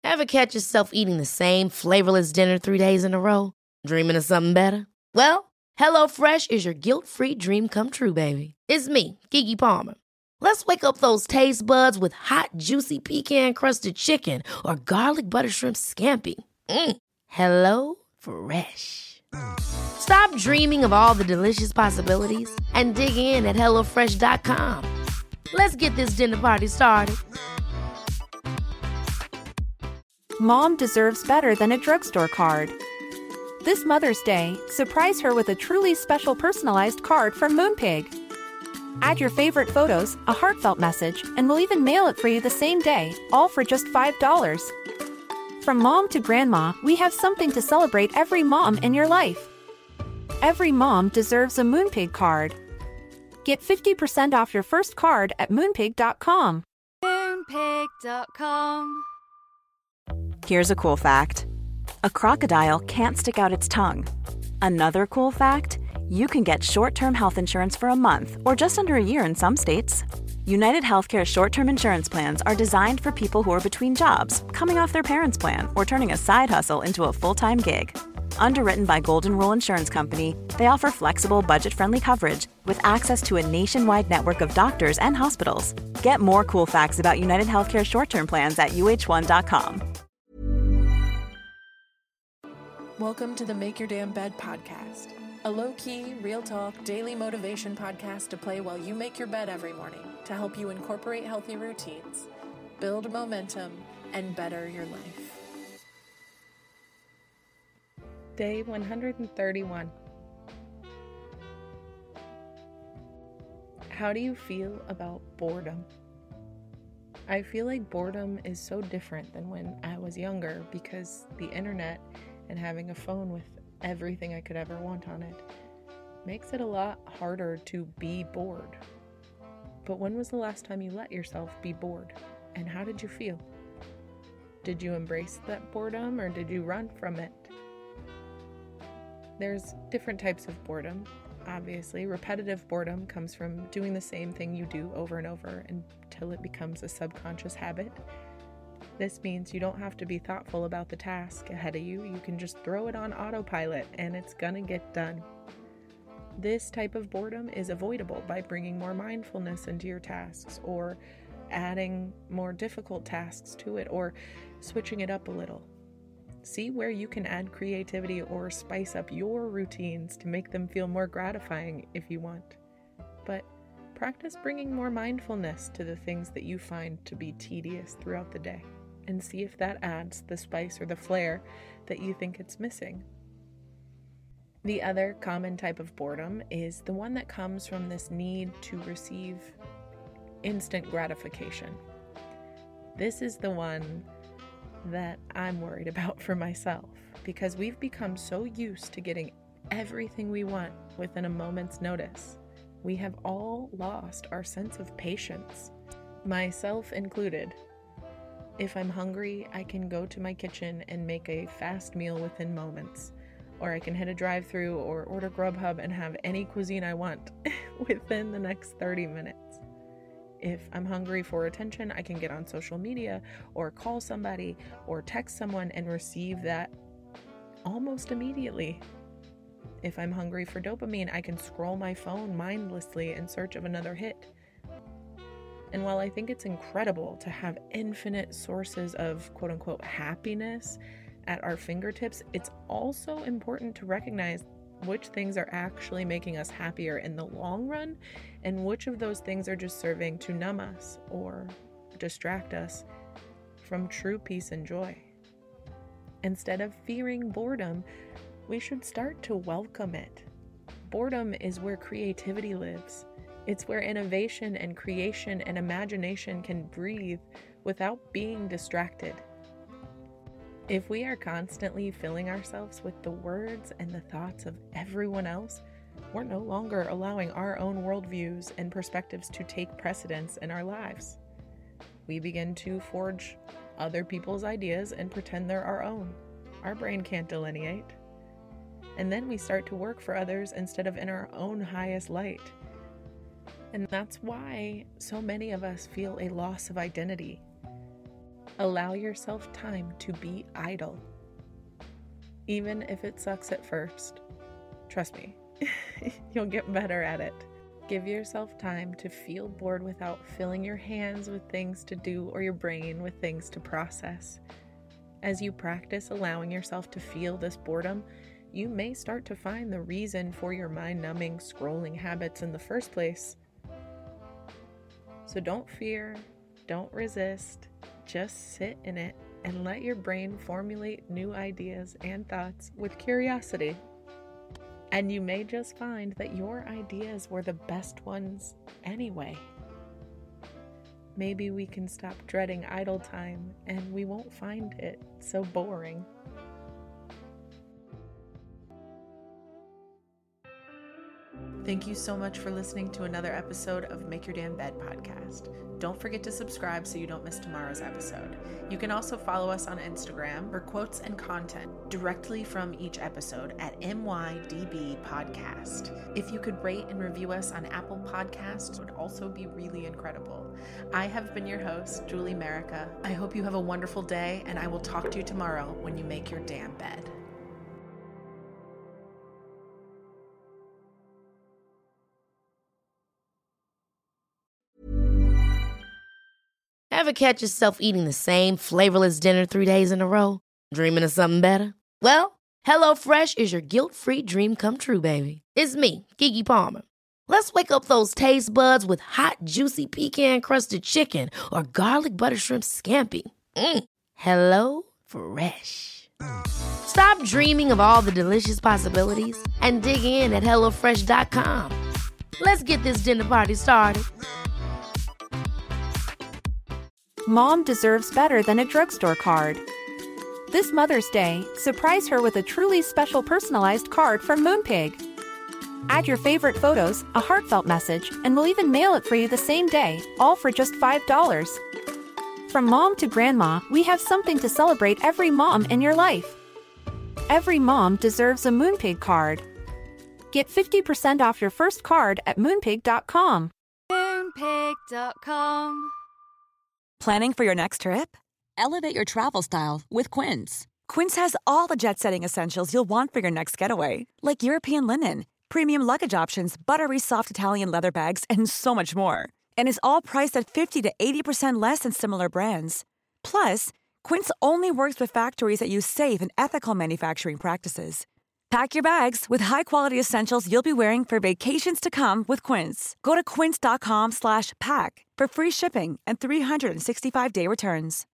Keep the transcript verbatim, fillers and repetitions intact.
Ever catch yourself eating the same flavorless dinner three days in a row? Dreaming of something better? Well, HelloFresh is your guilt-free dream come true, baby. It's me, Keke Palmer. Let's wake up those taste buds with hot, juicy pecan-crusted chicken or garlic butter shrimp scampi. Mm. Hello Fresh. Stop dreaming of all the delicious possibilities and dig in at hello fresh dot com. Let's get this dinner party started. Mom deserves better than a drugstore card. This Mother's Day, surprise her with a truly special personalized card from Moonpig. Add your favorite photos, a heartfelt message, and we'll even mail it for you the same day, all for just five dollars. From mom to grandma, we have something to celebrate every mom in your life. Every mom deserves a Moonpig card. Get fifty percent off your first card at moonpig dot com. moonpig dot com. Here's a cool fact. A crocodile can't stick out its tongue. Another cool fact, you can get short-term health insurance for a month or just under a year in some states. United Healthcare short-term insurance plans are designed for people who are between jobs, coming off their parents' plan, or turning a side hustle into a full-time gig. Underwritten by Golden Rule Insurance Company, they offer flexible, budget-friendly coverage with access to a nationwide network of doctors and hospitals. Get more cool facts about United Healthcare short-term plans at U H one dot com. Welcome to the Make Your Damn Bed podcast, a low-key, real-talk, daily motivation podcast to play while you make your bed every morning to help you incorporate healthy routines, build momentum, and better your life. Day one hundred thirty-one. How do you feel about boredom? I feel like boredom is so different than when I was younger because the internet and having a phone with everything I could ever want on it makes it a lot harder to be bored. But when was the last time you let yourself be bored? And how did you feel? Did you embrace that boredom or did you run from it? There's different types of boredom. Obviously, repetitive boredom comes from doing the same thing you do over and over until it becomes a subconscious habit. This means you don't have to be thoughtful about the task ahead of you. You can just throw it on autopilot and it's gonna get done. This type of boredom is avoidable by bringing more mindfulness into your tasks or adding more difficult tasks to it or switching it up a little. See where you can add creativity or spice up your routines to make them feel more gratifying if you want. But practice bringing more mindfulness to the things that you find to be tedious throughout the day, and see if that adds the spice or the flair that you think it's missing. The other common type of boredom is the one that comes from this need to receive instant gratification. This is the one that I'm worried about for myself, because we've become so used to getting everything we want within a moment's notice. We have all lost our sense of patience, myself included. If I'm hungry, I can go to my kitchen and make a fast meal within moments, or I can hit a drive-thru or order Grubhub and have any cuisine I want within the next thirty minutes. If I'm hungry for attention, I can get on social media or call somebody or text someone and receive that almost immediately. If I'm hungry for dopamine, I can scroll my phone mindlessly in search of another hit. And while I think it's incredible to have infinite sources of quote-unquote happiness at our fingertips, it's also important to recognize which things are actually making us happier in the long run and which of those things are just serving to numb us or distract us from true peace and joy. Instead of fearing boredom, we should start to welcome it. Boredom is where creativity lives. It's where innovation and creation and imagination can breathe without being distracted. If we are constantly filling ourselves with the words and the thoughts of everyone else, we're no longer allowing our own worldviews and perspectives to take precedence in our lives. We begin to forge other people's ideas and pretend they're our own. Our brain can't delineate. And then we start to work for others instead of in our own highest light. And that's why so many of us feel a loss of identity. Allow yourself time to be idle. Even if it sucks at first, trust me, you'll get better at it. Give yourself time to feel bored without filling your hands with things to do or your brain with things to process. As you practice allowing yourself to feel this boredom, you may start to find the reason for your mind-numbing scrolling habits in the first place. So don't fear, don't resist, just sit in it and let your brain formulate new ideas and thoughts with curiosity. And you may just find that your ideas were the best ones anyway. Maybe we can stop dreading idle time and we won't find it so boring. Thank you so much for listening to another episode of Make Your Damn Bed podcast. Don't forget to subscribe so you don't miss tomorrow's episode. You can also follow us on Instagram for quotes and content directly from each episode at M Y D B Podcast. If you could rate and review us on Apple Podcasts, it would also be really incredible. I have been your host, Julie Merica. I hope you have a wonderful day, and I will talk to you tomorrow when you make your damn bed. Ever catch yourself eating the same flavorless dinner three days in a row? Dreaming of something better? Well, HelloFresh is your guilt-free dream come true, baby. It's me, Keke Palmer. Let's wake up those taste buds with hot, juicy pecan-crusted chicken or garlic butter shrimp scampi. Mm. Hello Fresh. Stop dreaming of all the delicious possibilities and dig in at hello fresh dot com. Let's get this dinner party started. Mom deserves better than a drugstore card. This Mother's Day, surprise her with a truly special personalized card from Moonpig. Add your favorite photos, a heartfelt message, and we'll even mail it for you the same day, all for just five dollars. From mom to grandma, we have something to celebrate every mom in your life. Every mom deserves a Moonpig card. Get fifty percent off your first card at moonpig dot com. Moonpig dot com. Planning for your next trip? Elevate your travel style with Quince. Quince has all the jet-setting essentials you'll want for your next getaway, like European linen, premium luggage options, buttery soft Italian leather bags, and so much more. And is all priced at fifty to eighty percent less than similar brands. Plus, Quince only works with factories that use safe and ethical manufacturing practices. Pack your bags with high-quality essentials you'll be wearing for vacations to come with Quince. Go to quince dot com slash pack for free shipping and three sixty-five day returns.